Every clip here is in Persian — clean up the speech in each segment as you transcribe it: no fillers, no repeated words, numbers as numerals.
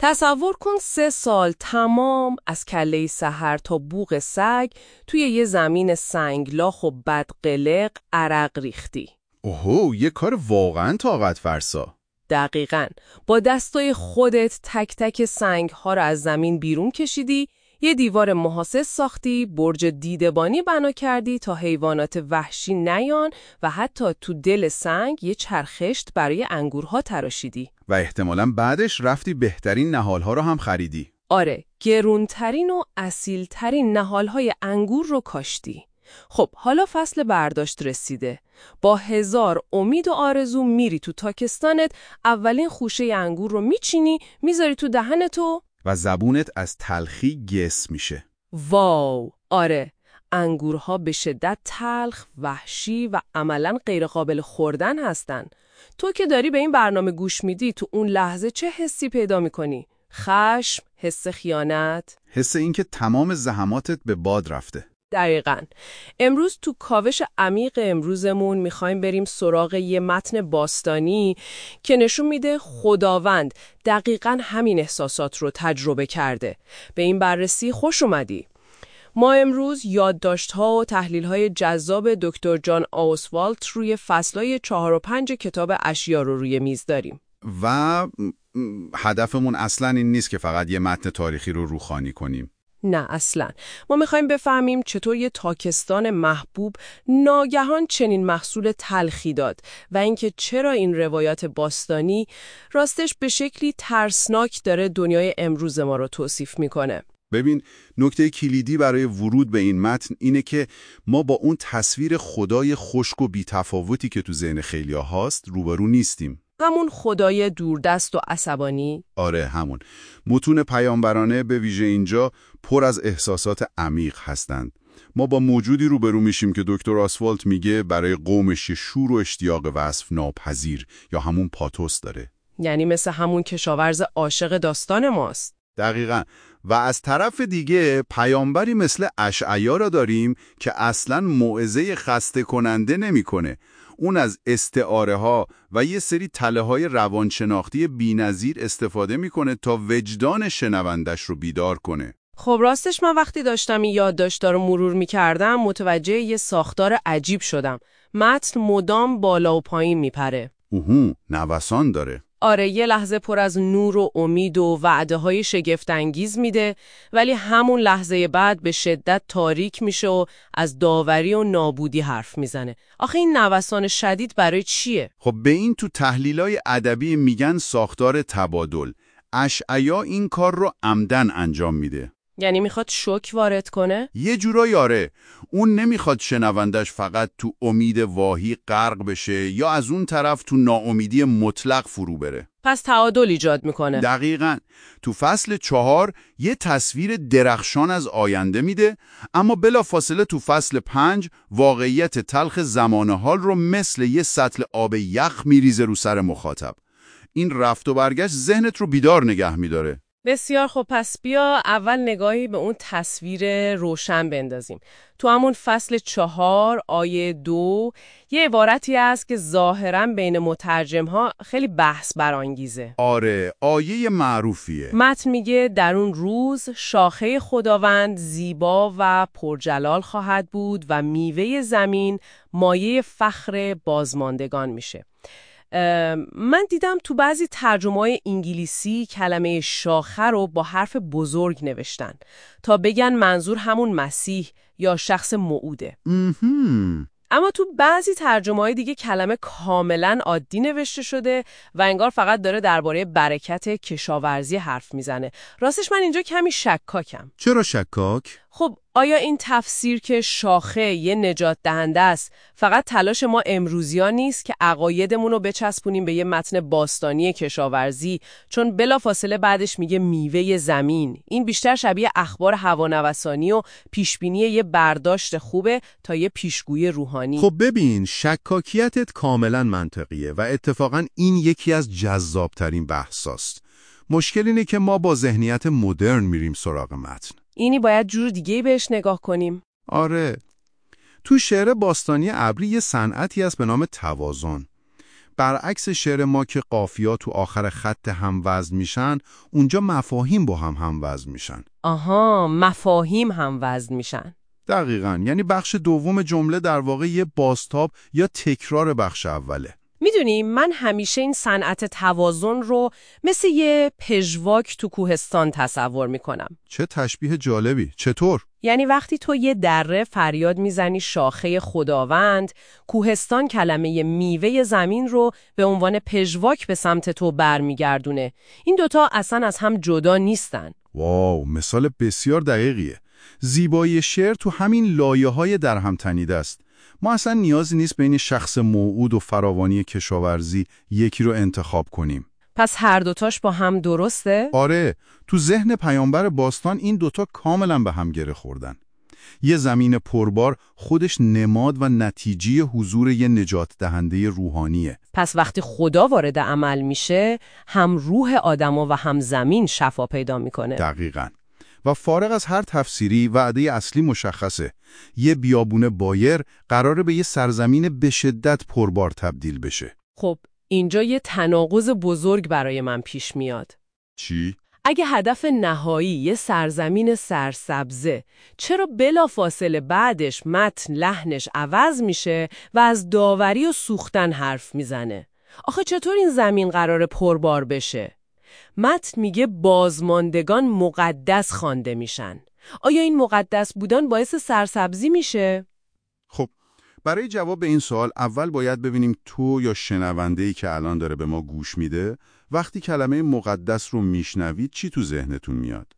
تصور کن 3 سال تمام از کله سحر تا بوق سگ توی یه زمین سنگلاخ و بدقلق عرق ریختی. اوهو، یه کار واقعا طاقت فرسا. دقیقاً. با دستای خودت تک تک سنگ ها رو از زمین بیرون کشیدی، یه دیوار محافظ ساختی، برج دیدبانی بنا کردی تا حیوانات وحشی نیان و حتی تو دل سنگ یه چرخشت برای انگورها تراشیدی. و احتمالاً بعدش رفتی بهترین نهالها رو هم خریدی. آره، گرونترین و اصیلترین نهالهای انگور رو کاشتی. خب حالا فصل برداشت رسیده. با 1000 امید و آرزو میری تو تاکستانت، اولین خوشه انگور رو میچینی، میذاری تو دهنتو و زبونت از تلخی گس میشه. واو، آره. انگورها به شدت تلخ، وحشی و عملاً غیر قابل خوردن هستن. تو که داری به این برنامه گوش میدی، تو اون لحظه چه حسی پیدا میکنی؟ خشم، حس خیانت، حس این که تمام زحماتت به باد رفته. دقیقاً. امروز تو کاوش عمیق امروزمون میخوایم بریم سراغ یه متن باستانی که نشون میده خداوند دقیقاً همین احساسات رو تجربه کرده. به این بررسی خوش اومدی. ما امروز یادداشت‌ها و تحلیل‌های جذاب دکتر جان آوسوالت روی فصل‌های 4 و 5 کتاب اشعیا رو روی میز داریم. و هدفمون اصلاً این نیست که فقط یه متن تاریخی رو روخوانی کنیم. نه اصلاً. ما میخوایم بفهمیم چطور یه تاکستان محبوب ناگهان چنین محصول تلخی داد و اینکه چرا این روایات باستانی راستش به شکلی ترسناک داره دنیای امروز ما رو توصیف میکنه. ببین، نکته کلیدی برای ورود به این متن اینه که ما با اون تصویر خدای خشک و بی‌تفاوتی که تو ذهن خیلیا هاست روبرو نیستیم. همون خدای دوردست و عصبانی؟ آره، همون. متون پیامبرانه به ویژه اینجا پر از احساسات عمیق هستند. ما با موجودی روبرو میشیم که دکتر آسوالت میگه برای قومش شور و اشتیاق وصف ناپذیر یا همون پاتوس داره. یعنی مثل همون کشاورز عاشق داستان ماست. دقیقاً. و از طرف دیگه پیامبری مثل اشعیا را داریم که اصلاً موعظه خسته کننده نمی‌کنه. اون از استعاره ها و یه سری تله های روانشناختی بی‌نظیر استفاده میکنه تا وجدان شنوندش رو بیدار کنه. خب راستش من وقتی داشتم این یادداشت‌ها رو مرور می‌کردم متوجه یه ساختار عجیب شدم. متن مدام بالا و پایین میپره. نوسان داره. آره، یه لحظه پر از نور و امید و وعده‌های شگفت‌انگیز میده، ولی همون لحظه بعد به شدت تاریک میشه و از داوری و نابودی حرف میزنه. آخه این نوسان شدید برای چیه؟ خب به این تو تحلیلای ادبی میگن ساختار تبادل. اشعیا این کار رو عمدن انجام میده. یعنی میخواد شوک وارد کنه؟ یه جورایی آره. اون نمیخواد شنوندش فقط تو امید واهی غرق بشه یا از اون طرف تو ناامیدی مطلق فرو بره. پس تعادل ایجاد میکنه. دقیقاً. تو فصل 4 یه تصویر درخشان از آینده میده، اما بلافاصله تو فصل 5 واقعیت تلخ زمان حال رو مثل یه سطل آب یخ میریزه رو سر مخاطب. این رفت و برگشت ذهنت رو بیدار نگه میداره. بسیار خب، پس بیا اول نگاهی به اون تصویر روشن بندازیم. تو همون فصل 4 آیه 2 یه عبارتی هست که ظاهراً بین مترجم‌ها خیلی بحث برانگیزه. آره، آیه معروفیه. متن میگه در اون روز شاخه خداوند زیبا و پرجلال خواهد بود و میوه زمین مایه فخر بازماندگان میشه. من دیدم تو بعضی ترجمه‌های انگلیسی کلمه شاخه رو با حرف بزرگ نوشتن تا بگن منظور همون مسیح یا شخص موعوده. اما تو بعضی ترجمه‌های دیگه کلمه کاملاً عادی نوشته شده و انگار فقط داره درباره برکت کشاورزی حرف میزنه. راستش من اینجا کمی شکاکم. چرا شکاک؟ خب آیا این تفسیر که شاخه یه نجات دهنده است فقط تلاش ما امروزیا نیست که عقایدمون رو بچسبونیم به یه متن باستانی کشاورزی، چون بلافاصله بعدش میگه میوه زمین؟ این بیشتر شبیه اخبار هوانوسانی و پیشبینی یه برداشت خوبه تا یه پیشگویی روحانی. خب ببین، شکاکیتت کاملا منطقیه و اتفاقا این یکی از جذابترین بحثاست. مشکل اینه که ما با ذهنیت مدرن میریم سراغ متن. اینی باید جور دیگه‌ای بهش نگاه کنیم. آره. تو شعر باستانی عبری یه صنعتی هست به نام توازن. برعکس شعر ما که قافیات تو آخر خط هموزن میشن، اونجا مفاهیم با هم هموزن میشن. آها، مفاهیم هموزن میشن. دقیقاً، یعنی بخش دوم جمله در واقع یه بازتاب یا تکرار بخش اوله. میدونی من همیشه این صنعت توازن رو مثل یه پژواک تو کوهستان تصور میکنم. چه تشبیه جالبی. چطور؟ یعنی وقتی تو یه دره فریاد میزنی شاخه خداوند، کوهستان کلمه میوه زمین رو به عنوان پژواک به سمت تو برمیگردونه. این دوتا اصلا از هم جدا نیستن. واو، مثال بسیار دقیقیه. زیبایی شعر تو همین لایه‌های در هم تنیده است. ما اصلا نیازی نیست بین شخص موعود و فراوانی کشاورزی یکی رو انتخاب کنیم. پس هر دوتاش با هم درسته؟ آره، تو ذهن پیامبر باستان این دوتا کاملا به هم گره خوردن. یه زمین پربار خودش نماد و نتیجه حضور یه نجات دهنده روحانیه. پس وقتی خدا وارد عمل میشه، هم روح آدما و هم زمین شفا پیدا میکنه. دقیقاً. و فارغ از هر تفسیری، وعده اصلی مشخصه. یه بیابون بایر قراره به یه سرزمین به شدت پربار تبدیل بشه. خب اینجا یه تناقض بزرگ برای من پیش میاد. چی؟ اگه هدف نهایی یه سرزمین سرسبزه، چرا بلافاصله بعدش متن لحنش عوض میشه و از داوری و سوختن حرف میزنه؟ آخه چطور این زمین قراره پربار بشه؟ متن میگه بازماندگان مقدس خوانده میشن. آیا این مقدس بودن باعث سرسبزی میشه؟ خب برای جواب به این سوال اول باید ببینیم تو یا شنونده‌ای که الان داره به ما گوش میده، وقتی کلمه مقدس رو میشنوید چی تو ذهنتون میاد؟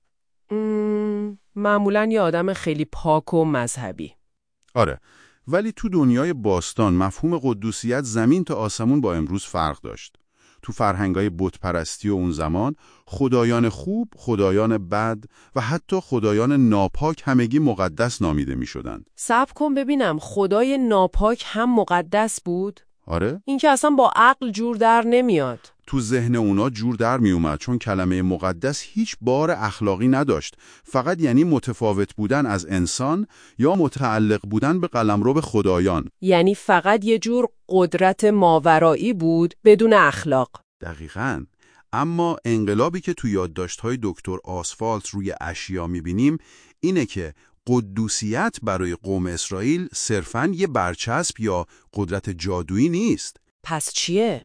معمولاً یه آدم خیلی پاک و مذهبی. آره، ولی تو دنیای باستان مفهوم قدوسیت زمین تا آسمون با امروز فرق داشت. تو فرهنگای بتپرستی و اون زمان خدایان خوب، خدایان بد و حتی خدایان ناپاک همگی مقدس نامیده می شدن. صبر کن ببینم، خدای ناپاک هم مقدس بود؟ آره؟ این که اصلا با عقل جور در نمیاد. تو ذهن اونا جور در می اومد، چون کلمه مقدس هیچ بار اخلاقی نداشت. فقط یعنی متفاوت بودن از انسان یا متعلق بودن به قلمرو خدایان. یعنی فقط یه جور قدرت ماورایی بود بدون اخلاق. دقیقاً. اما انقلابی که تو یادداشت‌های دکتر آسفالت روی اشیا می‌بینیم اینه که قدوسیت برای قوم اسرائیل صرفاً یه برچسب یا قدرت جادویی نیست. پس چیه؟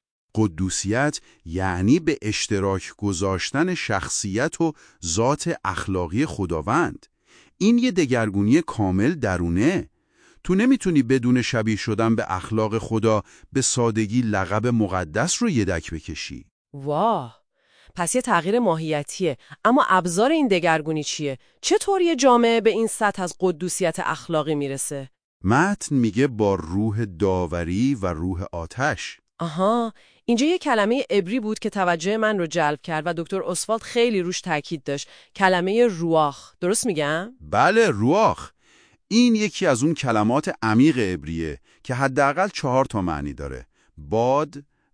قدوسیت یعنی به اشتراک گذاشتن شخصیت و ذات اخلاقی خداوند. این یه دگرگونی کامل درونه. تو نمیتونی بدون شبیه شدن به اخلاق خدا به سادگی لقب مقدس رو یدک بکشی. واه، پس یه تغییر ماهیتیه. اما ابزار این دگرگونی چیه؟ چطور یه جامعه به این سطح از قدوسیت اخلاقی میرسه؟ متن میگه با روح داوری و روح آتش. آها، اینجا یه کلمه عبری بود که توجه من رو جلب کرد و دکتر آسفالت خیلی روش تاکید داشت. کلمه رواخ. درست میگم؟ بله، رواخ. این یکی از اون کلمات عمیق عبریه که حداقل 4 معنی داره: باد،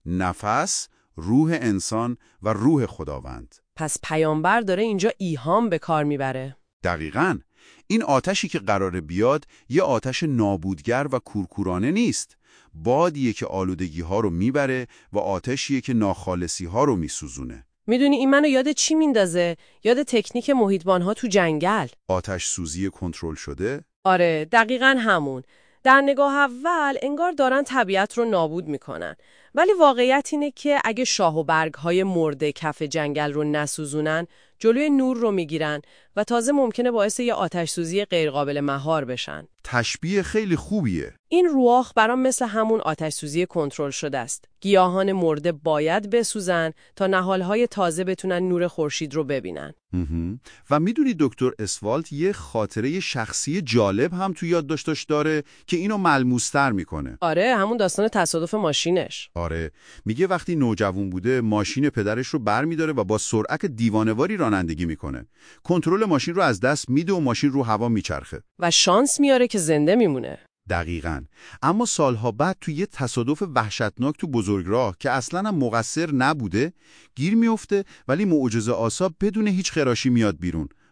نفس، روح انسان و روح خداوند. پس پیامبر داره اینجا ایهام به کار میبره. دقیقاً. این آتشی که قراره بیاد یه آتش نابودگر و کورکورانه نیست. بادیه که آلودگی ها رو میبره و آتشیه که ناخالصی ها رو میسوزونه. میدونی این منو یاد چی میندازه؟ یاد تکنیک محیطبان ها تو جنگل. آتش سوزی کنترل شده؟ آره، دقیقاً همون. در نگاه اول انگار دارن طبیعت رو نابود میکنن، ولی واقعیت اینه که اگه شاخ و برگ‌های مرده کف جنگل رو نسوزونن، جلوی نور رو میگیرن و تازه ممکنه باعث یه آتش سوزی غیرقابل مهار بشن. تشبیه خیلی خوبیه. این رواخ برام مثل همون آتش سوزی کنترل شده است. گیاهان مرده باید بسوزن تا نهالهای تازه بتونن نور خورشید رو ببینن. و میدونی دکتر آسفالت یه خاطره شخصی جالب هم تو یادداشتش داره که اینو ملموس‌تر میکنه. آره، همون داستان تصادف ماشینش. آره، میگه وقتی نوجوان بوده ماشین پدرش رو برمی‌داره و با سرعت دیوانه‌واری رانندگی میکنه. کنترل ماشین رو از دست میده و ماشین رو هوا میچرخه و شانس میاره که زنده میمونه. دقیقاً. اما سالها بعد تو یه تصادف وحشتناک تو بزرگراه که اصلاً هم مقصر نبوده گیر میفته، ولی معجزه آسا بدون هیچ خراشی میاد بیرون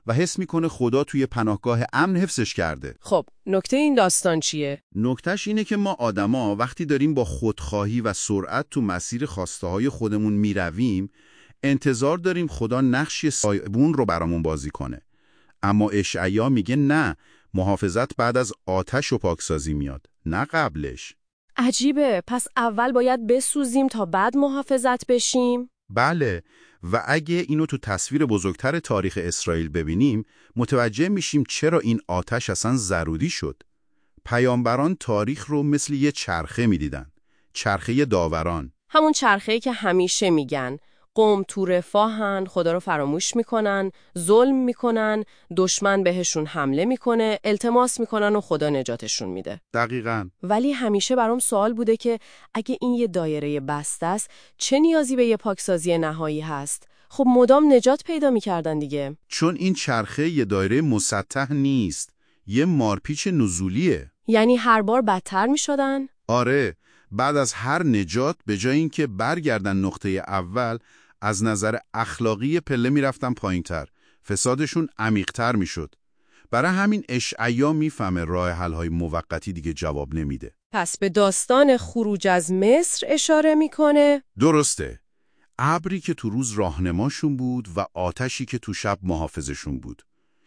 و حس میکنه خدا توی پناهگاه امن حفظش کرده. خب نکته این داستان چیه؟ نکتهش اینه که ما آدما وقتی داریم با خودخواهی و سرعت تو مسیر خواسته های خودمون میرویم، انتظار داریم خدا نقش سایبون رو برامون بازی کنه. اما اشعیا میگه نه، محافظت بعد از آتش و پاکسازی میاد، نه قبلش. عجیبه، پس اول باید بسوزیم تا بعد محافظت بشیم؟ بله، و اگه اینو تو تصویر بزرگتر تاریخ اسرائیل ببینیم، متوجه میشیم چرا این آتش اصلا ضروری شد. پیامبران تاریخ رو مثل یه چرخه میدیدن، چرخه داوران. همون چرخه‌ای که همیشه میگن قوم تو رفاهن، خدا رو فراموش میکنن، ظلم میکنن، دشمن بهشون حمله میکنه، التماس میکنن و خدا نجاتشون میده. دقیقاً. ولی همیشه برام سوال بوده که اگه این یه دایره بسته است، چه نیازی به یه پاکسازی نهایی هست؟ خب مدام نجات پیدا میکردن دیگه. چون این چرخه یه دایره مسطح نیست، یه مارپیچ نزولیه. یعنی هر بار بدتر میشدن؟ آره، بعد از هر نجات به جای اینکه برگردن نقطه اول، از نظر اخلاقی پله میرفتن پایین‌تر، فسادشون عمیق‌تر میشد. برای همین اشعیا میفهمه راه حل‌های موقتی دیگه جواب نمیده. پس به داستان خروج از مصر اشاره میکنه؟ درسته. ابری که تو روز راهنماشون بود و آتشی که تو شب محافظشون بود.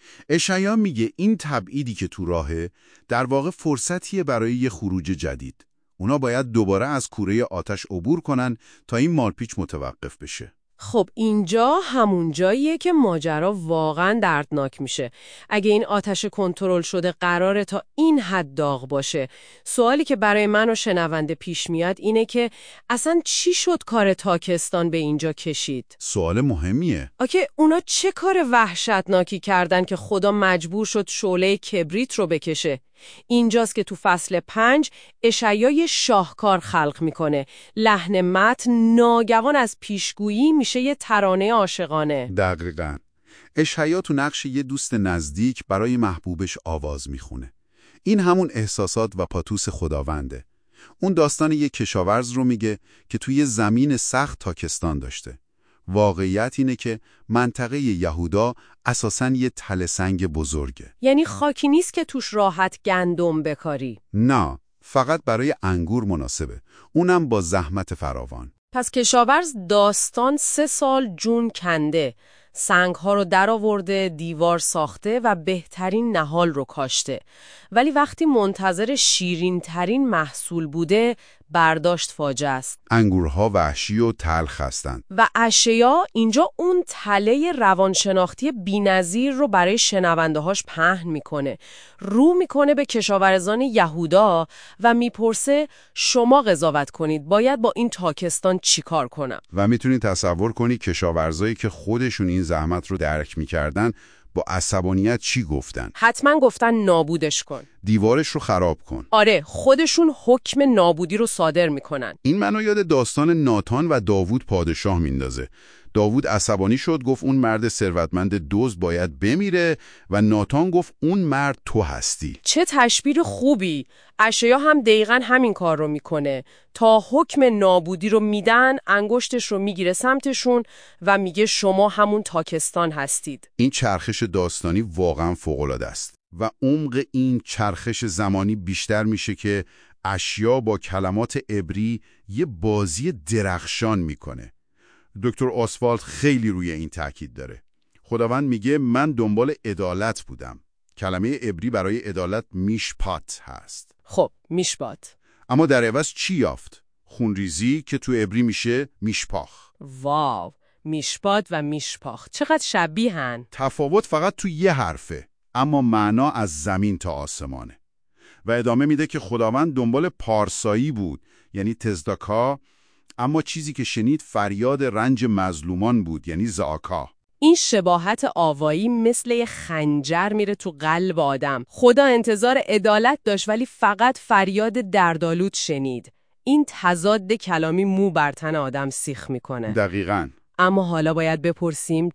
اشعیا میگه این تبعیدی که تو راهه در واقع فرصتیه برای یه خروج جدید. اونا باید دوباره از کوره آتش عبور کنن تا این مارپیچ متوقف بشه. خب اینجا همون جاییه که ماجرا واقعا دردناک میشه. اگه این آتش کنترل شده قراره تا این حد داغ باشه، سوالی که برای من و شنونده پیش میاد اینه که اصلا چی شد کار تاکستان به اینجا کشید؟ سوال مهمیه. آکه اونا چه کار وحشتناکی کردن که خدا مجبور شد شعله کبریت رو بکشه؟ اینجاست که تو فصل 5 اشعیا شاهکار خلق میکنه. لحن متن ناگوان از پیشگویی میشه یه ترانه عاشقانه. دقیقاً. اشعیا تو نقش یه دوست نزدیک برای محبوبش آواز میخونه. این همون احساسات و پاتوس خداونده. اون داستان یه کشاورز رو میگه که توی زمین سخت تاکستان داشته. واقعیت اینه که منطقه یهودا اساساً یه تله سنگ بزرگه. یعنی خاکی نیست که توش راحت گندم بکاری. نه، فقط برای انگور مناسبه. اونم با زحمت فراوان. پس کشاورز داستان 3 سال جون کنده، سنگ‌ها رو درآورده، دیوار ساخته و بهترین نهال رو کاشته. ولی وقتی منتظر شیرین‌ترین محصول بوده، برداشت فاجعه است. انگورها وحشی و تلخ هستند. و اشعیا اینجا اون تله روانشناختی بی‌نظیر رو برای شنونده‌هاش پهن میکنه. رو میکنه به کشاورزان یهودا و میپرسه شما قضاوت کنید باید با این تاکستان چیکار کنم؟ و میتونید تصور کنی کشاورزایی که خودشون این زحمت رو درک میکردن با عصبانیت چی گفتن؟ حتما گفتن نابودش کن. دیوارش رو خراب کن. آره، خودشون حکم نابودی رو صادر میکنن. این منو یاد داستان ناتان و داوود پادشاه میندازه. داوود عصبانی شد، گفت اون مرد ثروتمند دزد باید بمیره و ناتان گفت اون مرد تو هستی. چه تشبیه خوبی! اشعیا هم دقیقاً همین کار رو میکنه. تا حکم نابودی رو میدن، انگشتش رو میگیره سمتشون و میگه شما همون تاکستان هستید. این چرخش داستانی واقعاً فوق‌العاده است و عمق این چرخش زمانی بیشتر میشه که اشعیا با کلمات عبری یه بازی درخشان میکنه. دکتر آسفالت خیلی روی این تاکید داره. خداوند میگه من دنبال عدالت بودم. کلمه عبری برای عدالت میشپات هست. خب، میشپات. اما در عوض چی یافت؟ خونریزی که تو عبری میشه میشپاخ. واو، میشپات و میشپاخ چقدر شبیهن. تفاوت فقط تو یه حرفه، اما معنا از زمین تا آسمانه. و ادامه میده که خداوند دنبال پارسایی بود، یعنی تزداکا، اما چیزی که شنید فریاد رنج مظلومان بود، یعنی زاکا. این شباهت آوایی مثل خنجر میره تو قلب آدم. خدا انتظار عدالت داشت ولی فقط فریاد دردآلود شنید. این تضاد کلامی مو بر تن آدم سیخ میکنه. دقیقاً. اما حالا باید بپرسیم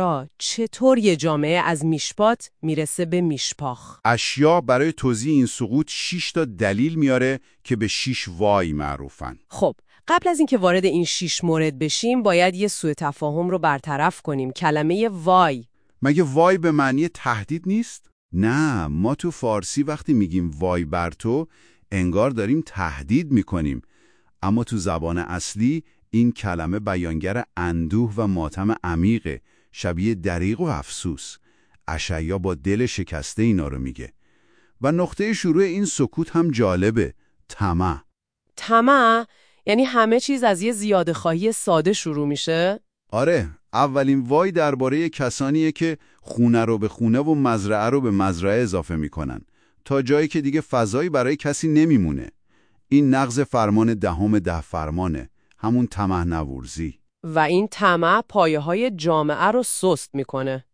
چطور یه جامعه از میشپات میرسه به میشپاخ؟ اشعیا برای توضیح این سقوط 6 تا دلیل میاره که به 6 وای معروفن. خب، قبل از اینکه وارد این 6 مورد بشیم باید یه سوء تفاهم رو برطرف کنیم. کلمه وای مگه وای به معنی تهدید نیست؟ نه، ما تو فارسی وقتی میگیم وای بر تو انگار داریم تهدید میکنیم، اما تو زبان اصلی این کلمه بیانگر اندوه و ماتم عمیقه، شبیه دریغ و افسوس. اشعیا با دل شکسته اینا رو میگه. و نقطه شروع این سکوت هم جالبه، طمع. طمع یعنی همه چیز از یه زیاده‌خواهی ساده شروع میشه؟ آره، اولین وای درباره کسانیه که خونه رو به خونه و مزرعه رو به مزرعه اضافه میکنن تا جایی که دیگه فضایی برای کسی نمیمونه. این نقض فرمان 10 فرمانه، همون طمع نورزی. و این طمع پایه‌های جامعه رو سست میکنه.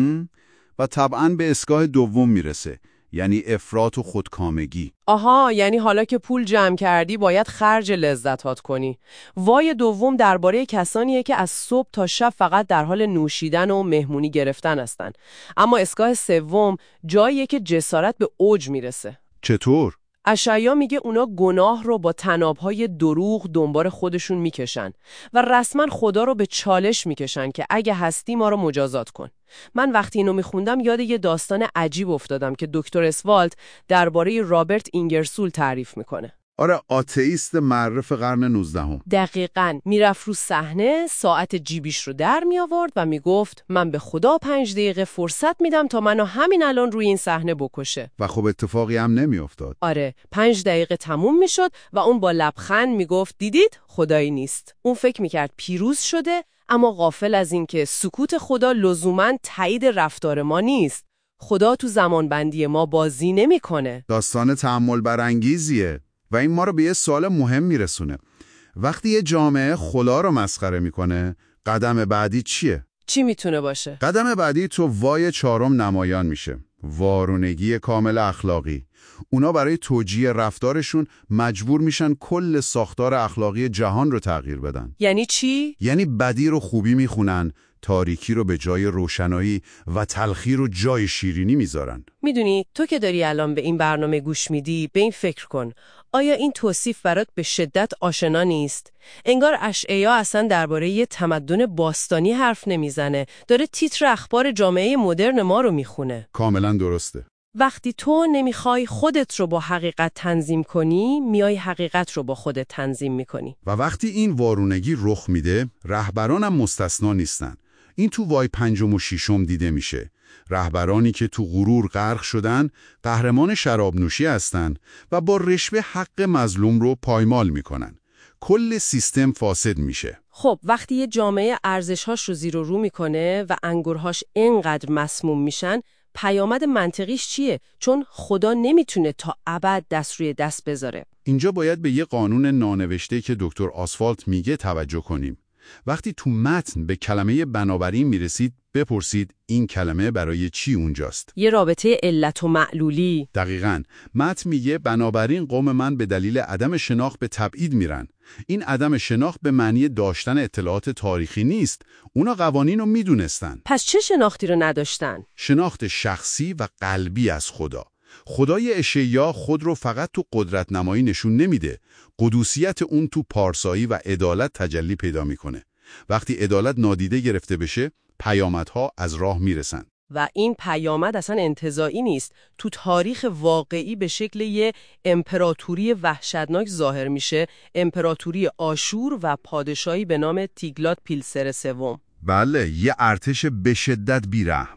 و طبعاً به اسگاه دوم میرسه، یعنی افراط و خودکامگی. آها، یعنی حالا که پول جمع کردی باید خرج لذتات کنی. وای دوم درباره کسانیه که از صبح تا شب فقط در حال نوشیدن و مهمونی گرفتن هستن. اما اسگاه سوم جاییه که جسارت به اوج میرسه. چطور؟ اشعیا میگه اونا گناه رو با طنابهای دروغ دنبال خودشون میکشن و رسما خدا رو به چالش میکشن که اگه هستی ما رو مجازات کن. من وقتی اینو میخوندم یاد یه داستان عجیب افتادم که دکتر اسوالت درباره رابرت اینگرسول تعریف میکنه. آره، آتئیست معرف قرن 19. دقیقاً میرفت رو صحنه، ساعت جیبیش رو در می آورد و میگفت من به خدا 5 دقیقه فرصت میدم تا منو همین الان روی این صحنه بکشه. و خب اتفاقی هم نمیافتاد. آره، 5 دقیقه تموم میشد و اون با لبخند میگفت دیدید خدایی نیست. اون فکر میکرد پیروز شده، اما غافل از این که سکوت خدا لزوماً تایید رفتار ما نیست. خدا تو زمانبندی ما بازی نمیکنه. داستان تأمل برانگیزیه و این ما رو به یه سوال مهم میرسونه. وقتی یه جامعه خدا رو مسخره میکنه، قدم بعدی چیه؟ چی میتونه باشه؟ قدم بعدی تو وای 4 نمایان میشه. وارونگی کامل اخلاقی. اونا برای توجیه رفتارشون مجبور میشن کل ساختار اخلاقی جهان رو تغییر بدن. یعنی چی؟ یعنی بدی رو خوبی میخونن، تاریکی رو به جای روشنایی و تلخی رو جای شیرینی میذارن. میدونی تو که داری الان به این برنامه گوش میدی، به این فکر کن. آیا این توصیف برات به شدت آشنا نیست؟ انگار اشعیا اصلا درباره یه تمدن باستانی حرف نمیزنه، داره تیتر اخبار جامعه مدرن ما رو میخونه. کاملا درسته. وقتی تو نمیخوای خودت رو با حقیقت تنظیم کنی، میای حقیقت رو با خودت تنظیم میکنی. و وقتی این وارونگی رخ میده، رهبران هم مستثنا نیستن. این تو وای 5 و 6 دیده میشه. رهبرانی که تو غرور غرق شدن، قهرمان شراب نوشی هستن و با رشوه حق مظلوم رو پایمال میکنن. کل سیستم فاسد میشه. خب وقتی یه جامعه ارزش‌هاش رو زیر و رو میکنه و انگورهاش اینقدر مسموم میشن، پیامد منطقیش چیه؟ چون خدا نمیتونه تا ابد دست روی دست بذاره. اینجا باید به یه قانون نانوشته که دکتر آسفالت میگه توجه کنیم. وقتی تو متن به کلمه بنابراین میرسید، بپرسید این کلمه برای چی اونجاست؟ یه رابطه علت و معلولی. دقیقاً. متن میگه بنابراین قوم من به دلیل عدم شناخت به تبعید میرن. این عدم شناخت به معنی داشتن اطلاعات تاریخی نیست. اونا قوانین رو میدونستن. پس چه شناختی رو نداشتن؟ شناخت شخصی و قلبی از خدا. خدای اشعیا خود رو فقط تو قدرت نمایی نشون نمیده. قدوسیت اون تو پارسایی و عدالت تجلی پیدا میکنه. وقتی عدالت نادیده گرفته بشه، پیامدها از راه میرسن. و این پیامد اصلا انتزاعی نیست. تو تاریخ واقعی به شکل یه امپراتوری وحشتناک ظاهر میشه، امپراتوری آشور و پادشاهی به نام تیگلات پیلسر سوم. بله، یه ارتش به شدت بیرحم.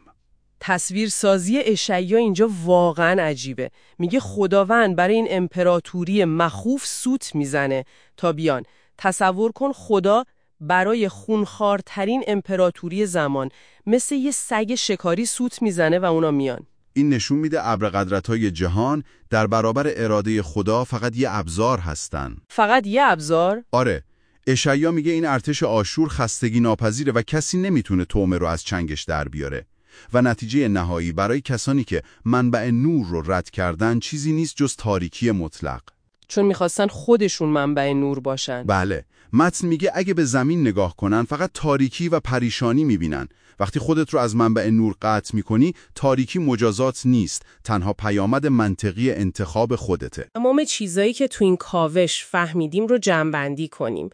تصویرسازی اشعیا اینجا واقعا عجیبه. میگه خداوند برای این امپراتوری مخوف سوت میزنه تا بیان. تصور کن خدا برای خونخوارترین امپراتوری زمان مثل یه سگ شکاری سوت میزنه و اونا میان. این نشون میده ابرقدرت‌های جهان در برابر اراده خدا فقط یه ابزار هستن. فقط یه ابزار؟ آره. اشعیا میگه این ارتش آشور خستگی ناپذیره و کسی نمیتونه طعمه رو از چنگش در بیاره. و نتیجه نهایی برای کسانی که منبع نور رو رد کردن چیزی نیست جز تاریکی مطلق. چون میخواستن خودشون منبع نور باشن. بله. متن میگه اگه به زمین نگاه کنن فقط تاریکی و پریشانی میبینن. وقتی خودت رو از منبع نور قطع میکنی، تاریکی مجازات نیست، تنها پیامد منطقی انتخاب خودته. تمام چیزایی که تو این کاوش فهمیدیم رو جمع‌بندی کنیم.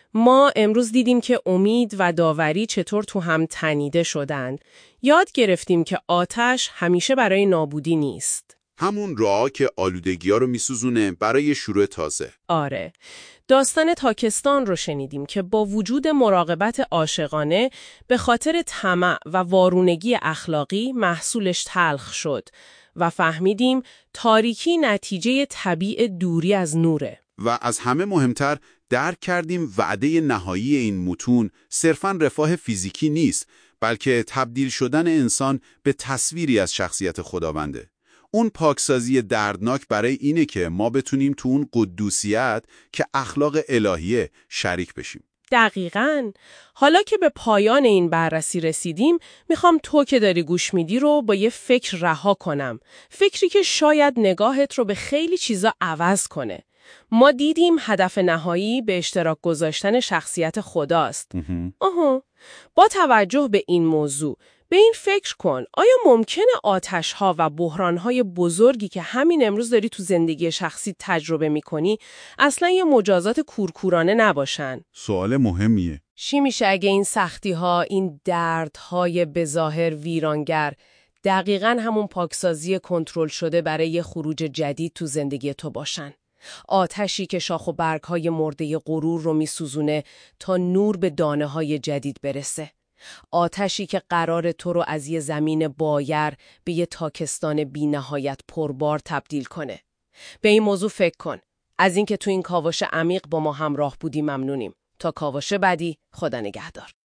ما امروز دیدیم که امید و داوری چطور تو هم تنیده شدن. یاد گرفتیم که آتش همیشه برای نابودی نیست. همون راه که آلودگی‌ها رو میسوزونه برای شروع تازه. آره. داستان تاکستان رو شنیدیم که با وجود مراقبت عاشقانه به خاطر طمع و وارونگی اخلاقی محصولش تلخ شد و فهمیدیم تاریکی نتیجه طبیع دوری از نوره. و از همه مهمتر درک کردیم وعده نهایی این متون صرفاً رفاه فیزیکی نیست، بلکه تبدیل شدن انسان به تصویری از شخصیت خداونده. اون پاکسازی دردناک برای اینه که ما بتونیم تو اون قدوسیت که اخلاق الهیه شریک بشیم. دقیقاً. حالا که به پایان این بررسی رسیدیم، میخوام تو که داری گوش میدی رو با یه فکر رها کنم. فکری که شاید نگاهت رو به خیلی چیزا عوض کنه. ما دیدیم هدف نهایی به اشتراک گذاشتن شخصیت خداست. با توجه به این موضوع، به این فکر کن، آیا ممکنه آتش‌ها و بحران‌های بزرگی که همین امروز داری تو زندگی شخصی تجربه می‌کنی اصلا یه مجازات کورکورانه نباشن؟ سوال مهمیه. چی میشه اگه این سختی‌ها، این دردهای بظاهر ویرانگر دقیقاً همون پاکسازی کنترل شده برای یه خروج جدید تو زندگی تو باشن؟ آتشی که شاخ و برگ‌های مرده غرور رو میسوزونه تا نور به دانه‌های جدید برسه. آتشی که قرار تو رو از یه زمین بایر به یه تاکستان بی‌نهایت پربار تبدیل کنه. به این موضوع فکر کن. از اینکه تو این کاوش عمیق با ما همراه بودی ممنونیم. تا کاوش بعدی، خدا نگهدار.